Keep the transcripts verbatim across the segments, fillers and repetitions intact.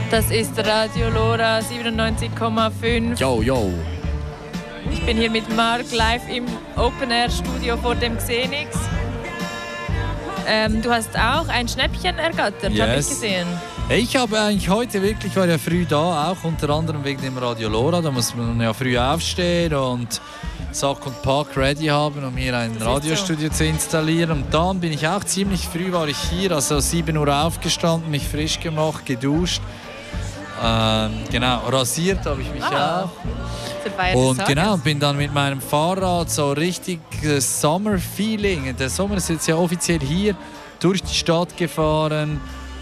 Das ist Radio Lora siebenundneunzig Komma fünf. Yo, yo. Ich bin hier mit Marc live im Open-Air-Studio vor dem Xenix. Ähm, du hast auch ein Schnäppchen ergattert, Yes. habe ich gesehen. Ich habe eigentlich heute wirklich, war ja früh da, auch unter anderem wegen dem Radio Lora. Da muss man ja früh aufstehen und Sack und Pack ready haben, um hier ein Radiostudio so. zu installieren. Und dann bin ich auch ziemlich früh, war ich hier, also sieben Uhr aufgestanden, mich frisch gemacht, geduscht. Ähm, genau, rasiert habe ich mich ah. auch. Und genau, bin dann mit meinem Fahrrad so richtig äh, Summer-Feeling. Der Sommer ist jetzt ja offiziell hier durch die Stadt gefahren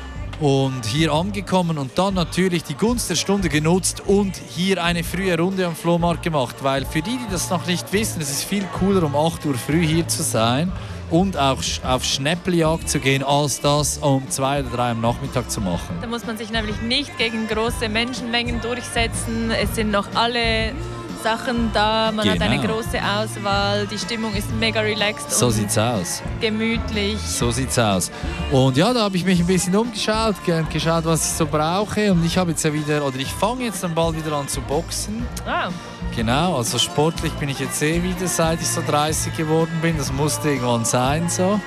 und hier angekommen und dann natürlich die Gunst der Stunde genutzt und hier eine frühe Runde am Flohmarkt gemacht. Weil für die, die das noch nicht wissen, es ist viel cooler, um acht Uhr früh hier zu sein und auch auf Schnäppeljagd zu gehen, als das um zwei oder drei am Nachmittag zu machen. Da muss man sich nämlich nicht gegen große Menschenmengen durchsetzen. Es sind noch alle Sachen da, man genau. hat eine große Auswahl, die Stimmung ist mega relaxed so und sieht's aus. gemütlich. So sieht's aus. Und ja, da habe ich mich ein bisschen umgeschaut, geschaut, was ich so brauche. Und ich habe jetzt ja wieder, oder ich fange jetzt dann bald wieder an zu boxen. Ah. Genau, also sportlich bin ich jetzt eh wieder, seit ich so dreißig geworden bin. Das musste irgendwann sein so.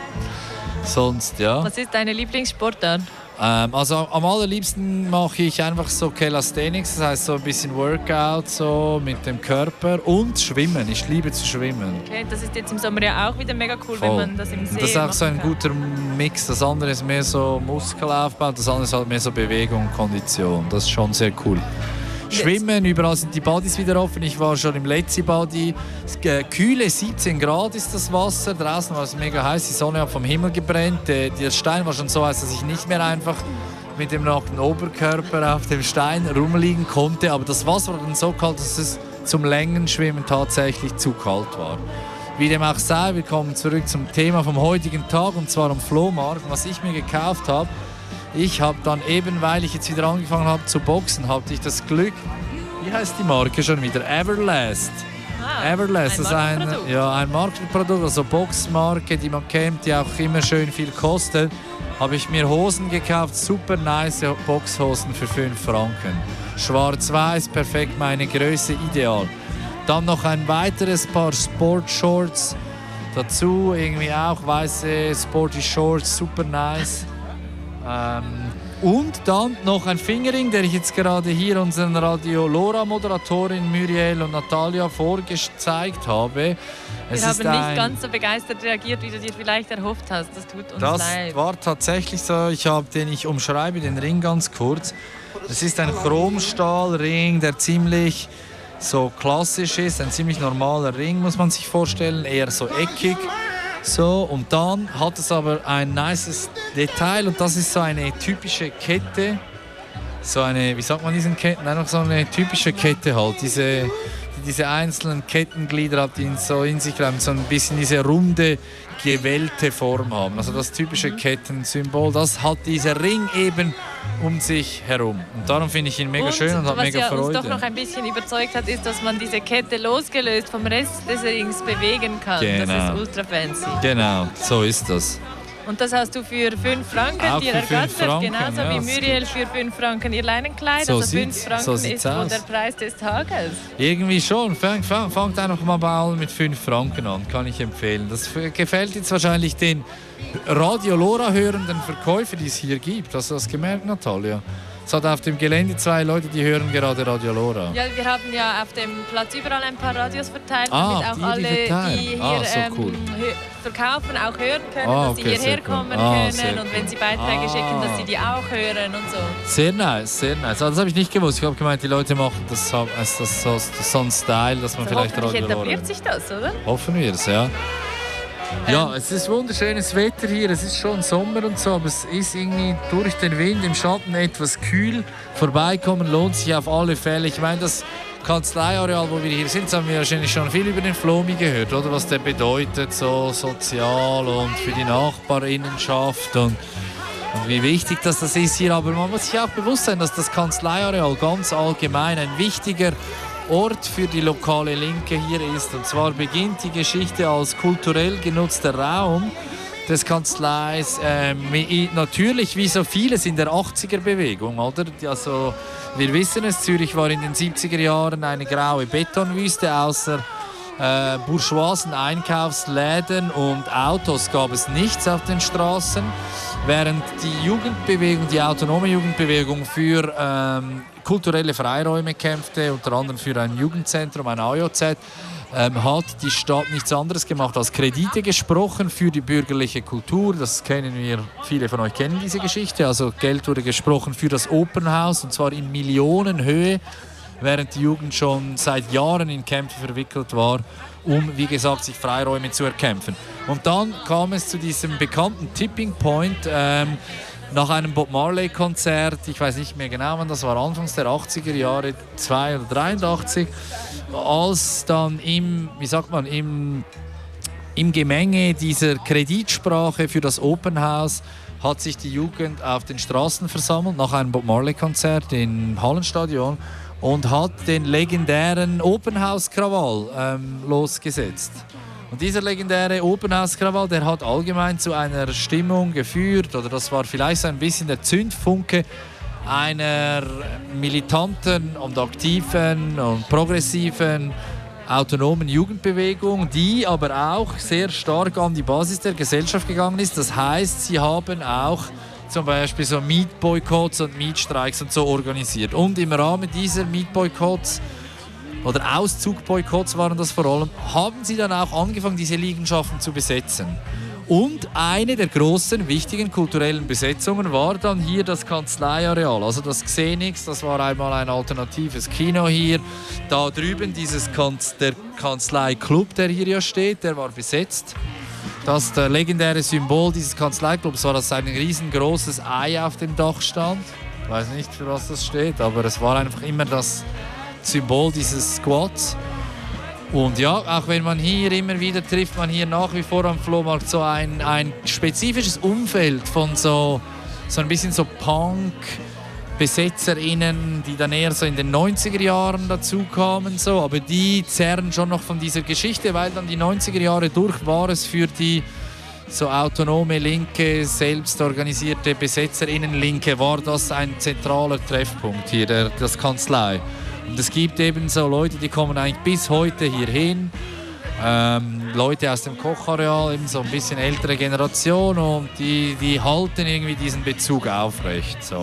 Sonst, ja. Was ist deine Lieblingssportart? Ähm, also am allerliebsten mache ich einfach so Calisthenics, das heißt so ein bisschen Workout so mit dem Körper und Schwimmen. Ich liebe zu schwimmen. Okay, das ist jetzt im Sommer ja auch wieder mega cool, Voll. wenn man das im See und das ist auch so ein kann. guter Mix. Das andere ist mehr so Muskelaufbau, das andere ist halt mehr so Bewegung und Kondition. Das ist schon sehr cool. Schwimmen, überall sind die Badis wieder offen. Ich war schon im Letzi-Badi. Kühle siebzehn Grad ist das Wasser. Draußen war es mega heiß, die Sonne hat vom Himmel gebrannt. Der Stein war schon so heiß, dass ich nicht mehr einfach mit dem nackten Oberkörper auf dem Stein rumliegen konnte. Aber das Wasser war dann so kalt, dass es zum Längenschwimmen tatsächlich zu kalt war. Wie dem auch sei, wir kommen zurück zum Thema vom heutigen Tag, und zwar am Flohmarkt. Was ich mir gekauft habe, ich habe dann eben, weil ich jetzt wieder angefangen habe zu boxen, hatte ich das Glück, wie heißt die Marke schon wieder? Everlast. Ah, Everlast, ein das ist ein, ja, ein Markenprodukt, also Boxmarke, die man kennt, die auch immer schön viel kostet. Habe ich mir Hosen gekauft, super nice Boxhosen für fünf Franken. Schwarz-weiß, perfekt, meine Größe, ideal. Dann noch ein weiteres Paar Sportshorts dazu, irgendwie auch weiße Sporty Shorts, super nice. Ähm, und dann noch ein Fingerring, der ich jetzt gerade hier unseren Radio Lora Moderatorin Muriel und Natalia vorgezeigt habe. Es Wir haben ist nicht ein, ganz so begeistert reagiert, wie du dir vielleicht erhofft hast. Das tut uns das leid. Das war tatsächlich so. Ich habe den, ich umschreibe den Ring ganz kurz. Es ist ein Chromstahlring, der ziemlich so klassisch ist, ein ziemlich normaler Ring, muss man sich vorstellen, eher so eckig. So, und dann hat es aber ein nices Detail, und das ist so eine typische Kette. So eine, wie sagt man diesen Ketten? Einfach so eine typische Kette halt. Diese, die diese einzelnen Kettenglieder hat, die so in sich haben, so ein bisschen diese runde, gewellte Form haben. Also das typische Kettensymbol, das hat dieser Ring eben um sich herum. Und darum finde ich ihn mega und schön und hat mega ja Freude. Was uns doch noch ein bisschen überzeugt hat, ist, dass man diese Kette losgelöst vom Rest des Rings bewegen kann. Genau. Das ist ultra fancy. Genau, so ist das. Und das hast du für fünf Franken Auch dir für fünf ergattert, Franken, genauso ja, wie Muriel für fünf Franken ihr Leinenkleid. So also fünf sieht's- Franken so ist sieht's wohl aus. der Preis des Tages. Irgendwie schon. Fangt fang, fangt einfach mal bei allen mit fünf Franken an, kann ich empfehlen. Das f- gefällt jetzt wahrscheinlich den Radio Lora hörenden Verkäufer, die es hier gibt. Hast du das gemerkt, Natalia? Es hat auf dem Gelände zwei Leute, die hören gerade Radio Lora. Ja, wir haben ja auf dem Platz überall ein paar Radios verteilt, Ah, damit auch die, die alle, verteilen. die hier Ah, so ähm, cool. hö- verkaufen, auch hören können, Ah, dass sie okay, hierher sehr cool. kommen Ah, sehr können und wenn sie Beiträge Ah. schicken, dass sie die auch hören und so. Sehr nice, sehr nice. Also, das habe ich nicht gewusst. Ich habe gemeint, die Leute machen das als das, so, so ein Style, dass man Also vielleicht hoffentlich Radio Lora... etabliert sich das, oder? Hoffen wir es, ja. Ja, es ist wunderschönes Wetter hier, es ist schon Sommer und so, aber es ist irgendwie durch den Wind im Schatten etwas kühl. Vorbeikommen lohnt sich auf alle Fälle. Ich meine, das Kanzleiareal, wo wir hier sind, das haben wir wahrscheinlich schon viel über den Flomi gehört, oder? Was der bedeutet, so sozial und für die Nachbarinnenschaft und, und wie wichtig das, das ist hier. Aber man muss sich auch bewusst sein, dass das Kanzleiareal ganz allgemein ein wichtiger Ort für die lokale Linke hier ist. Und zwar beginnt die Geschichte als kulturell genutzter Raum, des Kanzleis. Ähm, natürlich wie so vieles in der achtziger-Bewegung, oder? Also, wir wissen es, Zürich war in den siebziger Jahren eine graue Betonwüste, außer äh, bourgeoisen Einkaufsläden und Autos gab es nichts auf den Straßen, während die Jugendbewegung, die autonome Jugendbewegung für ähm, kulturelle Freiräume kämpfte, unter anderem für ein Jugendzentrum, ein A J Z, ähm, hat die Stadt nichts anderes gemacht als Kredite gesprochen für die bürgerliche Kultur. Das kennen wir, viele von euch kennen diese Geschichte. Also Geld wurde gesprochen für das Opernhaus und zwar in Millionenhöhe, während die Jugend schon seit Jahren in Kämpfe verwickelt war, um, wie gesagt, sich Freiräume zu erkämpfen. Und dann kam es zu diesem bekannten Tipping Point, ähm, nach einem Bob Marley-Konzert, ich weiß nicht mehr genau wann, das war anfangs der achtziger Jahre, zwei oder dreiundachtzig, als dann im, wie sagt man, im, im Gemenge dieser Kreditsprache für das Opernhaus hat sich die Jugend auf den Straßen versammelt, nach einem Bob Marley-Konzert im Hallenstadion und hat den legendären Opernhauskrawall ähm, losgesetzt. Und dieser legendäre Opernhauskrawall, der hat allgemein zu einer Stimmung geführt, oder das war vielleicht so ein bisschen der Zündfunke einer militanten und aktiven und progressiven autonomen Jugendbewegung, die aber auch sehr stark an die Basis der Gesellschaft gegangen ist. Das heißt, sie haben auch zum Beispiel so Mietboykotts und Mietstreiks und so organisiert. Und im Rahmen dieser Mietboykotts oder Auszugboykotts waren das vor allem, haben sie dann auch angefangen, diese Liegenschaften zu besetzen. Und eine der großen, wichtigen kulturellen Besetzungen war dann hier das Kanzleiareal, also das Xenix, das war einmal ein alternatives Kino hier. Da drüben dieses Kanz, der Kanzleiklub, der hier ja steht, der war besetzt. Das der legendäre Symbol dieses Kanzleiklubs war, dass ein riesengroßes Ei auf dem Dach stand. Ich weiß nicht, für was das steht, aber es war einfach immer das Symbol dieses Squats. Und ja, auch wenn man hier immer wieder trifft, man hier nach wie vor am Flohmarkt so ein, ein spezifisches Umfeld von so, so ein bisschen so Punk-BesetzerInnen, die dann eher so in den neunziger Jahren dazu kamen, so, aber die zerren schon noch von dieser Geschichte, weil dann die neunziger Jahre durch war es für die so autonome linke, selbstorganisierte BesetzerInnen-Linke, war das ein zentraler Treffpunkt hier, der, das Kanzlei. Und es gibt eben so Leute, die kommen eigentlich bis heute hier hin. Ähm, Leute aus dem Kochareal, eben so ein bisschen ältere Generation, und die, die halten irgendwie diesen Bezug aufrecht. So.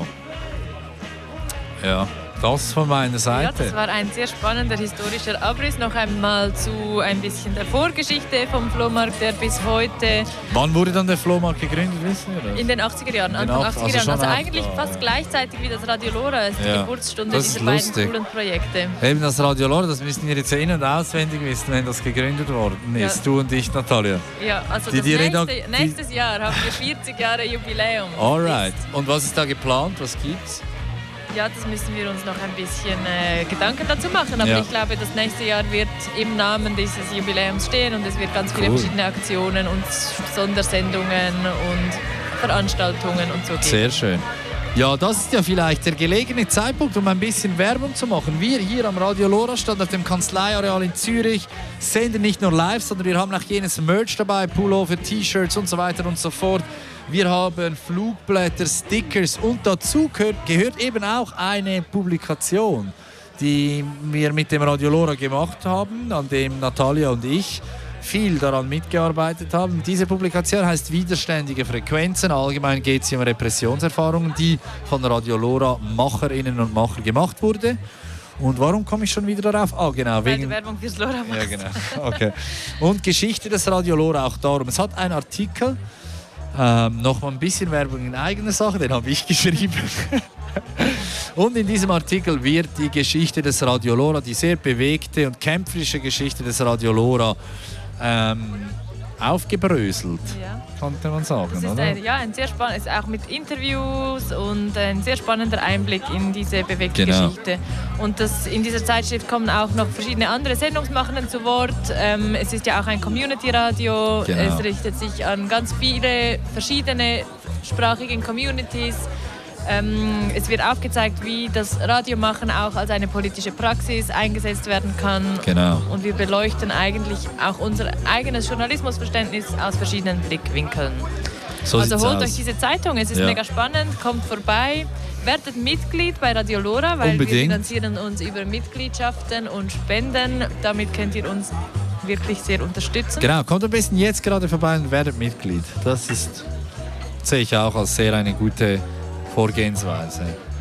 Ja, das von meiner Seite. Ja, das war ein sehr spannender historischer Abriss. Noch einmal zu ein bisschen der Vorgeschichte vom Flohmarkt, der bis heute... Wann wurde dann der Flohmarkt gegründet, wissen wir das? In den achtziger Jahren, Anfang achtziger Jahren. Also, also eigentlich da, fast gleichzeitig wie das Radio Lora, also die ja, Geburtsstunde dieser beiden coolen Projekte. Eben das Radio Lora, das müssen wir jetzt in- und auswendig wissen, wenn das gegründet worden ist. Ja. Du und ich, Natalia. Ja, also die, das die nächste, nächstes Jahr haben wir vierzig Jahre Jubiläum. Alright. Und was ist da geplant? Was gibt's? Ja, das müssen wir uns noch ein bisschen äh, Gedanken dazu machen. Aber ja. ich glaube, das nächste Jahr wird im Namen dieses Jubiläums stehen und es wird ganz viele cool. verschiedene Aktionen und Sondersendungen und Veranstaltungen und so geben. Sehr schön. Ja, das ist ja vielleicht der gelegene Zeitpunkt, um ein bisschen Werbung zu machen. Wir hier am Radio Lora Stand auf dem Kanzleiareal in Zürich senden nicht nur live, sondern wir haben auch jenes Merch dabei, Pullover, T-Shirts und so weiter und so fort. Wir haben Flugblätter, Stickers und dazu gehört, gehört eben auch eine Publikation, die wir mit dem Radio Lora gemacht haben, an dem Natalia und ich viel daran mitgearbeitet haben. Diese Publikation heißt Widerständige Frequenzen. Allgemein geht es um Repressionserfahrungen, die von Radio Lora Macherinnen und Macher gemacht wurde. Und warum komme ich schon wieder darauf? Ah, genau. Weil wegen du Werbung fürs Lora machst. Ja, genau. Okay. Und Geschichte des Radio Lora auch darum. Es hat einen Artikel, ähm, noch mal ein bisschen Werbung in eigener Sache, den habe ich geschrieben. Und in diesem Artikel wird die Geschichte des Radio Lora, die sehr bewegte und kämpferische Geschichte des Radio Lora, ähm, aufgebröselt, ja. könnte man sagen. Das ist oder? Ein, ja, ein sehr spannend, auch mit Interviews und ein sehr spannender Einblick in diese bewegte genau. Geschichte. Und das, in dieser Zeitschrift kommen auch noch verschiedene andere Sendungsmachenden zu Wort. Ähm, es ist ja auch ein Community-Radio, genau. Es richtet sich an ganz viele verschiedene sprachige Communities. Ähm, es wird aufgezeigt, wie das Radiomachen auch als eine politische Praxis eingesetzt werden kann. Genau. Und wir beleuchten eigentlich auch unser eigenes Journalismusverständnis aus verschiedenen Blickwinkeln. So also holt aus. euch diese Zeitung, es ist ja. mega spannend, kommt vorbei, werdet Mitglied bei Radio Lora, weil Unbedingt. wir finanzieren uns über Mitgliedschaften und Spenden. Damit könnt ihr uns wirklich sehr unterstützen. Genau, kommt am besten jetzt gerade vorbei und werdet Mitglied. Das ist, sehe ich auch als sehr eine gute Vorgehensweise.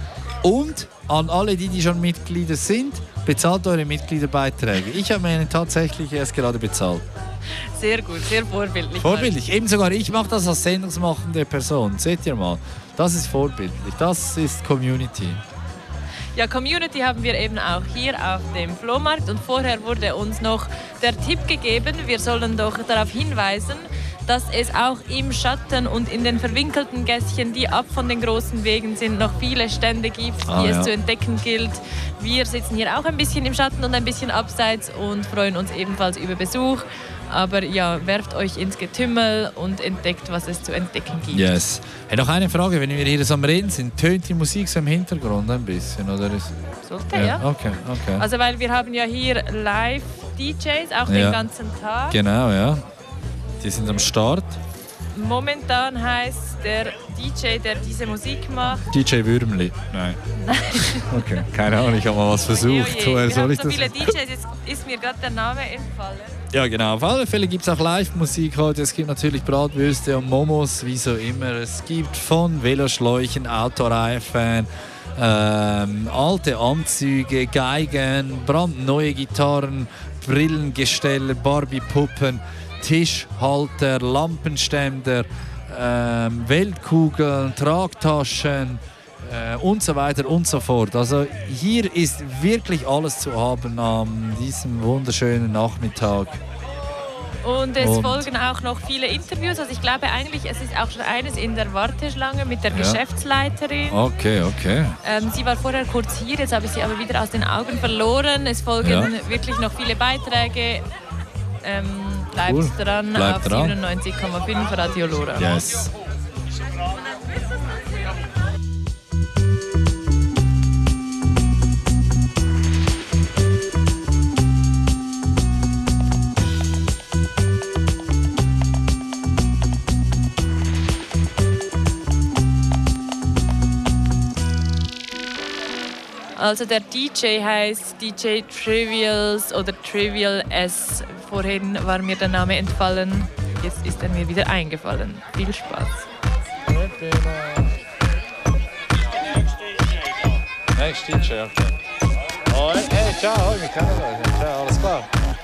Und an alle, die, die schon Mitglieder sind, bezahlt eure Mitgliederbeiträge. Ich habe meine tatsächlich erst gerade bezahlt. Sehr gut, sehr vorbildlich. Vorbildlich, eben sogar ich mache das als sendungsmachende Person. Seht ihr mal, das ist vorbildlich, das ist Community. Ja, Community haben wir eben auch hier auf dem Flohmarkt und vorher wurde uns noch der Tipp gegeben, wir sollen doch darauf hinweisen, dass es auch im Schatten und in den verwinkelten Gässchen, die ab von den großen Wegen sind, noch viele Stände gibt, ah, die ja. es zu entdecken gilt. Wir sitzen hier auch ein bisschen im Schatten und ein bisschen abseits und freuen uns ebenfalls über Besuch. Aber ja, werft euch ins Getümmel und entdeckt, was es zu entdecken gibt. Yes. Hey, noch eine Frage, wenn wir hier so am Reden sind, tönt die Musik so im Hintergrund ein bisschen? Oder ist Sollte, ja. ja. Okay, okay. Also weil wir haben ja hier Live-D Js, auch ja. den ganzen Tag. Genau, ja. Die sind am Start. Momentan heißt der D J, der diese Musik macht... D J Würmli. Nein. Nein. Okay, keine Ahnung, ich habe mal was versucht. Oje, oje. Wir Soll haben ich so das? viele D Js, jetzt ist mir gerade der Name entfallen. Ja, genau. Auf alle Fälle gibt es auch Live-Musik heute. Es gibt natürlich Bratwürste und Momos, wie so immer. Es gibt von Veloschläuchen, Autoreifen, ähm, alte Anzüge, Geigen, brandneue Gitarren, Brillengestelle, Barbie-Puppen, Tischhalter, Lampenständer, ähm, Weltkugeln, Tragtaschen äh, und so weiter und so fort. Also hier ist wirklich alles zu haben an diesem wunderschönen Nachmittag. Und es Und- folgen auch noch viele Interviews. Also ich glaube eigentlich, es ist auch schon eines in der Warteschlange mit der Ja. Geschäftsleiterin. Okay, okay. Ähm, sie war vorher kurz hier, jetzt habe ich sie aber wieder aus den Augen verloren. Es folgen Ja. wirklich noch viele Beiträge. Ähm, bleibt Cool. dran Bleibt auf dran. siebenundneunzig Komma fünf Radio Lora. Yes. Also der D J heißt D J Trivials oder Trivial S. Vorhin war mir der Name entfallen, jetzt ist er mir wieder eingefallen. Viel Spaß. Next D J, okay. Oh, hey, ciao, wir kennen euch. Ciao, alles klar.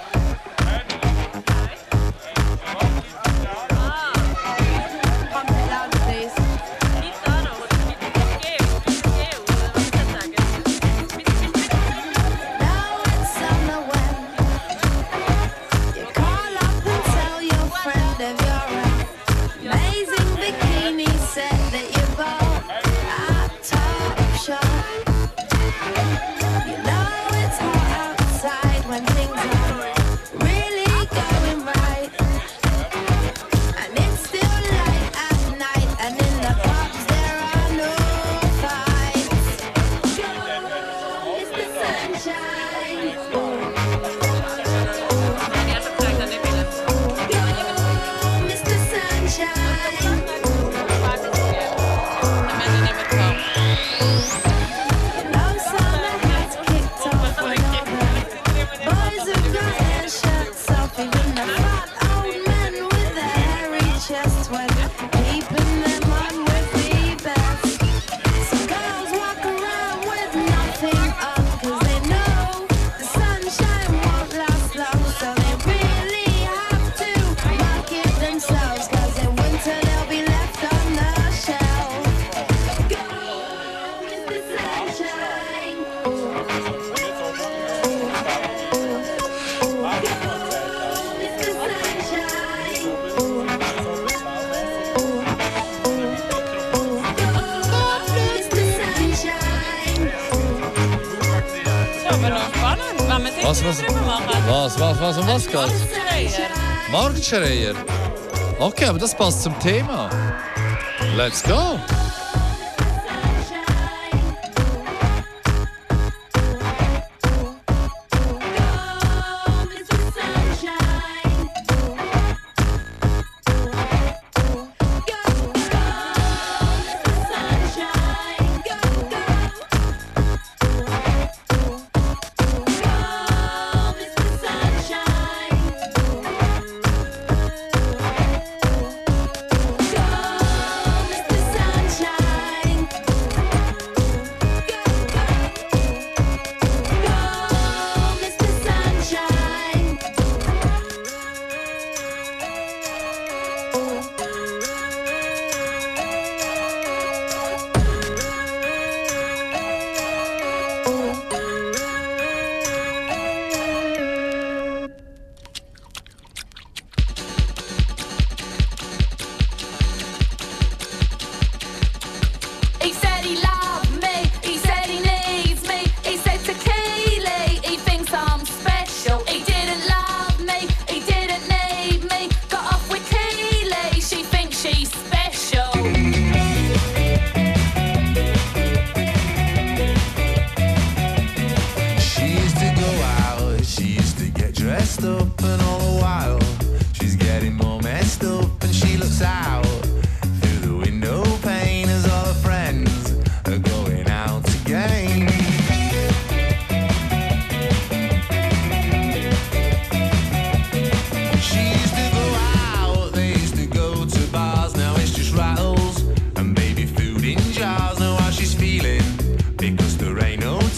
Was, was, was, was, was, um was geht's? Marktschreier. Okay, aber das passt zum Thema. Let's go.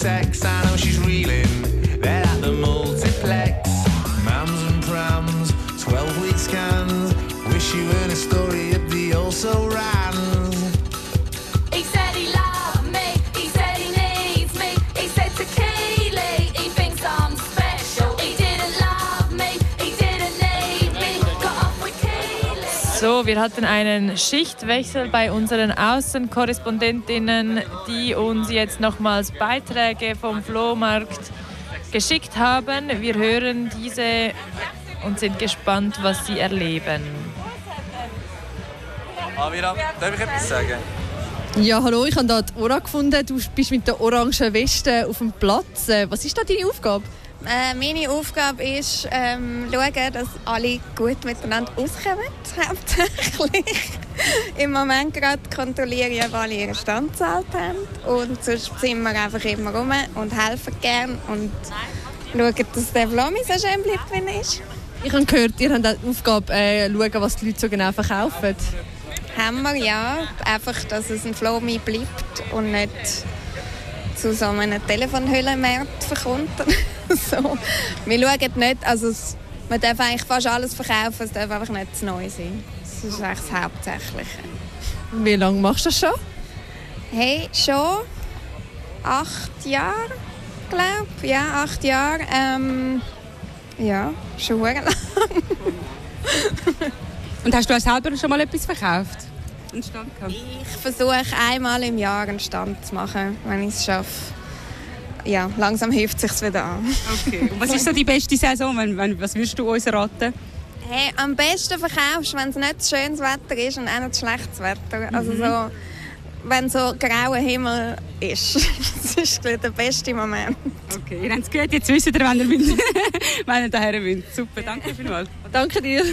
sex. I know she's reeling. They're at the multiplex. Mams and prams, twelve week scans. Wish you heard a story of the also ran. He said he loved me, he said he needs me. He said to Keely, he thinks I'm special. He didn't love me, he didn't need me. Got off with Keely. So, wir hatten einen Schichtwechsel bei unseren Außenkorrespondentinnen, die uns jetzt nochmals Beiträge vom Flohmarkt geschickt haben. Wir hören diese und sind gespannt, was sie erleben. Amira, darf ich etwas sagen? Ja, hallo, ich habe hier die Ora gefunden. Du bist mit der orangen Weste auf dem Platz. Was ist da deine Aufgabe? Äh, meine Aufgabe ist, ähm, schauen, dass alle gut miteinander auskommen, hauptsächlich. Im Moment gerade kontrolliere ich, ob alle ihren Stand gezahlt haben. Und sonst sind wir einfach immer rum und helfen gerne und schauen, dass der Flomi so schön bleibt, wie er ist. Ich habe gehört, ihr habt die Aufgabe, äh, schauen, was die Leute so genau verkaufen. Haben wir, ja. Einfach, dass es ein Flomi bleibt und nicht zu so einem Telefonhüllenmarkt verkommt. So. Wir schauen nicht, also es, man darf eigentlich fast alles verkaufen, es darf einfach nicht zu neu sein. Das ist eigentlich das Hauptsächliche. Wie lange machst du das schon? Hey, schon acht Jahre, glaube ich. Ja, acht Jahre. Ähm, ja, schon lang. Und hast du auch selber schon mal etwas verkauft? Einen Stand gehabt? Ich versuche einmal im Jahr einen Stand zu machen, wenn ich es schaffe. Ja, langsam hilft es sich wieder an. Okay. Und was ist so die beste Saison? Wenn, wenn, was würdest du uns raten? Hey, am besten verkaufst du, wenn es nicht schönes Wetter ist und auch nicht schlechtes Wetter. Also so, wenn so grauer Himmel ist. Das ist der beste Moment. Okay, ihr habt es gehört. Jetzt wisst ihr, wenn ihr, müsst, wenn ihr daher müsst. Super, danke vielmals. Danke dir.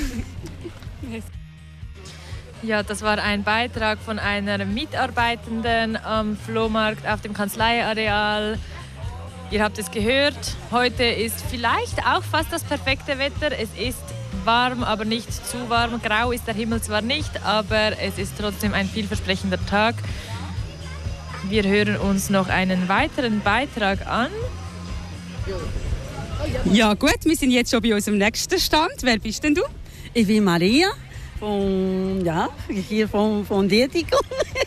Ja, das war ein Beitrag von einer Mitarbeitenden am Flohmarkt auf dem Kanzleiareal. Ihr habt es gehört, heute ist vielleicht auch fast das perfekte Wetter. Es ist warm, aber nicht zu warm. Grau ist der Himmel zwar nicht, aber es ist trotzdem ein vielversprechender Tag. Wir hören uns noch einen weiteren Beitrag an. Ja gut, wir sind jetzt schon bei unserem nächsten Stand. Wer bist denn du? Ich bin Maria, von, ja, hier von, von Dietikum.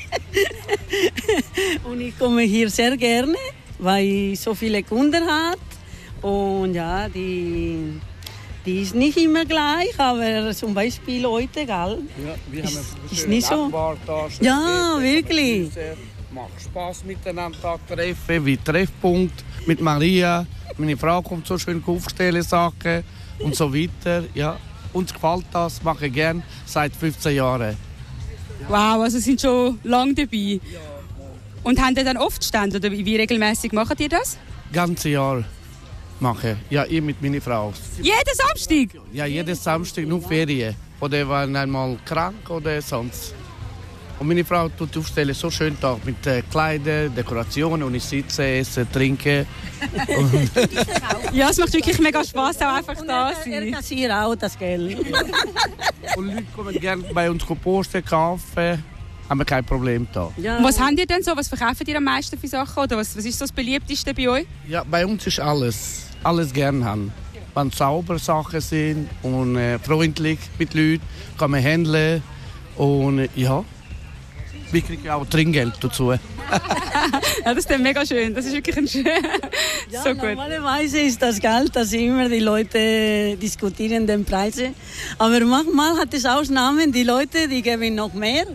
Und ich komme hier sehr gerne, weil ich so viele Kunden habe. Und ja, die, die ist nicht immer gleich, aber zum Beispiel heute, gell? Ja, wir ist, haben ist nicht so. Da, ja, wirklich. Macht Spaß miteinander treffen, wie Treffpunkt mit Maria. Meine Frau kommt so schön aufgestellte Sachen und so weiter. Ja, uns gefällt das, mache ich gerne seit fünfzehn Jahren. Wow, also sind schon lange dabei. Und haben ihr dann oft Stände oder wie regelmäßig macht ihr das? Ganze Jahr mache ich. Ja, ich mit meiner Frau. Jeden Samstag? Ja, jeden Samstag nur Ferien. Oder waren einmal krank oder sonst. Und meine Frau tut die Aufstellung so schön da mit äh, Kleidern, Dekorationen und ich sitze, esse, trinke. Ja, es macht wirklich mega Spaß, auch einfach und da er, sein. er kassiert auch das Geld. Und Leute kommen gerne bei uns posten, kaufen. Haben wir kein Problem da. Ja. Und was habt ihr denn so? Was verkauft ihr am meisten für Sachen? Oder was, was ist so das beliebteste bei euch? Ja, bei uns ist alles. Alles gerne haben. Wenn sauber Sachen sind und äh, freundlich mit Leuten, kann man handeln. Und äh, ja, wir kriegen auch Trinkgeld dazu. Ja, das ist dann mega schön. Das ist wirklich ein schön. Ja, so gut. Normalerweise ist das Geld, dass immer die Leute diskutieren den Preise. Aber manchmal hat es Ausnahmen, die Leute, die geben noch mehr.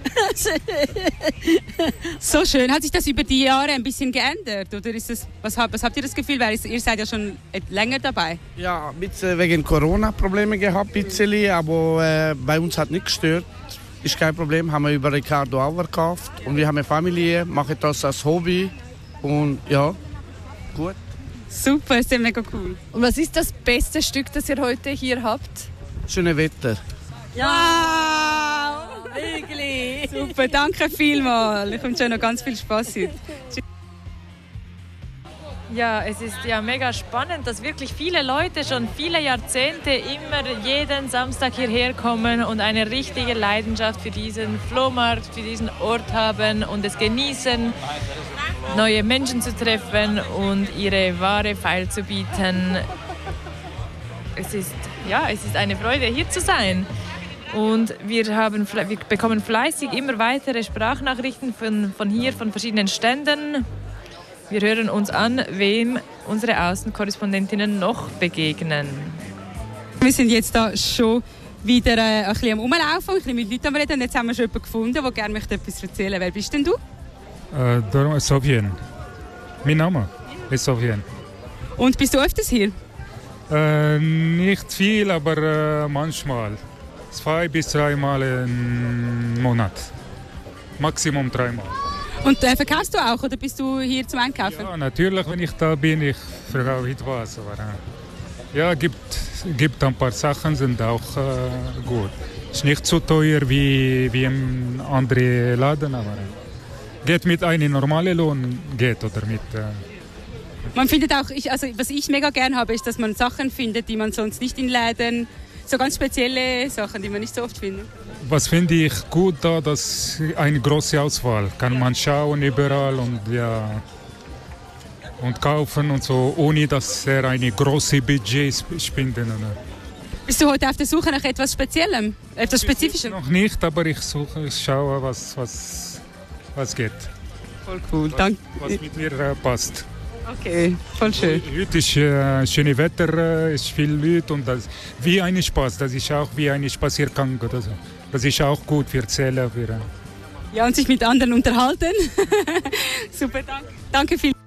So schön. Hat sich das über die Jahre ein bisschen geändert? Oder ist das, was, habt, was habt ihr das Gefühl? Weil ihr seid ja schon länger dabei. Ja, ein bisschen wegen Corona Probleme gehabt, bisschen, aber äh, bei uns hat nicht gestört. Ist kein Problem, haben wir über Ricardo auch verkauft. Und wir haben eine Familie, machen das als Hobby. Und ja, gut. Super, ist ja mega cool. Und was ist das beste Stück, das ihr heute hier habt? Schönes Wetter. Ja! Wow, wirklich. Super, danke vielmals. Ich wünsche euch noch ganz viel Spaß heute. Ja, es ist ja mega spannend, dass wirklich viele Leute schon viele Jahrzehnte immer jeden Samstag hierher kommen und eine richtige Leidenschaft für diesen Flohmarkt, für diesen Ort haben und es genießen. neue Menschen zu treffen und ihre Ware feilzubieten. Es ist, ja, es ist eine Freude, hier zu sein. Und wir, haben, wir bekommen fleißig immer weitere Sprachnachrichten von, von hier, von verschiedenen Ständen. Wir hören uns an, wem unsere Außenkorrespondentinnen noch begegnen. Wir sind jetzt da schon wieder äh, ein bisschen am Rumlaufen, ein bisschen mit Leuten am Reden. Und jetzt haben wir schon jemanden gefunden, der gerne möchte etwas erzählen möchte. Wer bist denn du? Äh, Sofien. Mein Name ist Sofien. Und bist du öfters hier? Äh, nicht viel, aber äh, manchmal. Zwei bis dreimal im Monat. Maximum dreimal. Und äh, verkaufst du auch oder bist du hier zum Einkaufen? Ja, natürlich, wenn ich da bin, ich verkaufe etwas. Aber äh, ja, gibt, gibt ein paar Sachen, sind auch äh, gut. Ist nicht so teuer wie, wie im anderen Laden, aber äh, geht mit einem normalen Lohn, geht oder mit... Äh, Man findet auch, ich, also was ich mega gerne habe, ist, dass man Sachen findet, die man sonst nicht in Läden, so ganz spezielle Sachen, die man nicht so oft findet. Was finde ich gut da, dass eine große Auswahl kann man schauen überall und ja und kaufen und so, ohne dass er eine große Budget spenden. Oder? Bist du heute auf der Suche nach etwas Speziellem, etwas Spezifischem? Noch nicht, aber ich suche, ich schaue, was was was geht. Voll cool, danke. Was, was mit mir äh, passt. Okay, voll schön. Heute ist äh, schönes Wetter, ist viel Leute und das wie ein Spaß. Das ist auch wie ein Spaziergang oder so. Das ist auch gut für Zähler. Für, äh ja, und sich mit anderen unterhalten. Super, danke. Danke viel.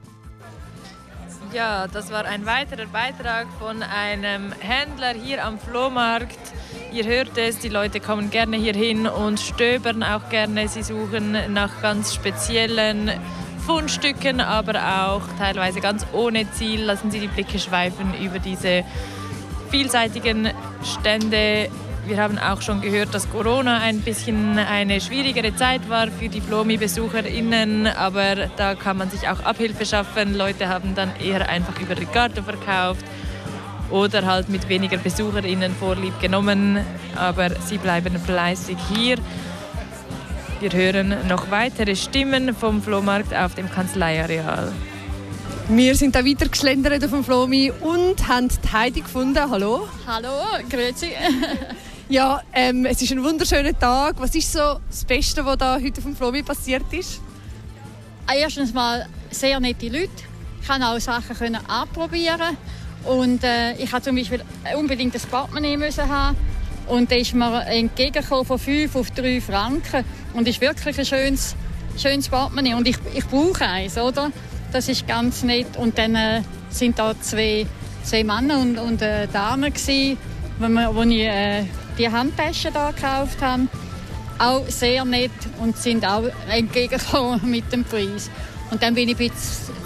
Ja, das war ein weiterer Beitrag von einem Händler hier am Flohmarkt. Ihr hört es, die Leute kommen gerne hier hin und stöbern auch gerne. Sie suchen nach ganz speziellen Fundstücken, aber auch teilweise ganz ohne Ziel. Lassen Sie die Blicke schweifen über diese vielseitigen Stände. Wir haben auch schon gehört, dass Corona ein bisschen eine schwierigere Zeit war für die Flomi-BesucherInnen, aber da kann man sich auch Abhilfe schaffen. Leute haben dann eher einfach über Ricardo verkauft oder halt mit weniger BesucherInnen vorlieb genommen, aber sie bleiben fleißig hier. Wir hören noch weitere Stimmen vom Flohmarkt auf dem Kanzleiareal. Wir sind da weiter geschlendert auf dem Flomi und haben die Heidi gefunden. Hallo. Hallo, grüezi. Ja, ähm, es ist ein wunderschöner Tag. Was ist so das Beste, was da heute auf dem Flomi passiert ist? Erstens mal sehr nette Leute. Ich konnte auch Sachen können anprobieren. Und äh, ich musste zum Beispiel unbedingt ein Portemonnaie müssen haben. Und da ist mir entgegengekommen von fünf auf drei Franken. Und das ist wirklich ein schönes, schönes Portemonnaie. Und ich, ich brauche eins, oder? Das ist ganz nett. Und dann äh, sind da zwei, zwei Männer und, und eine Dame gewesen, wo, wir, wo ich äh, die Handtaschen da gekauft habe. Auch sehr nett und sind auch entgegengekommen mit dem Preis. Und dann bin ich ein bisschen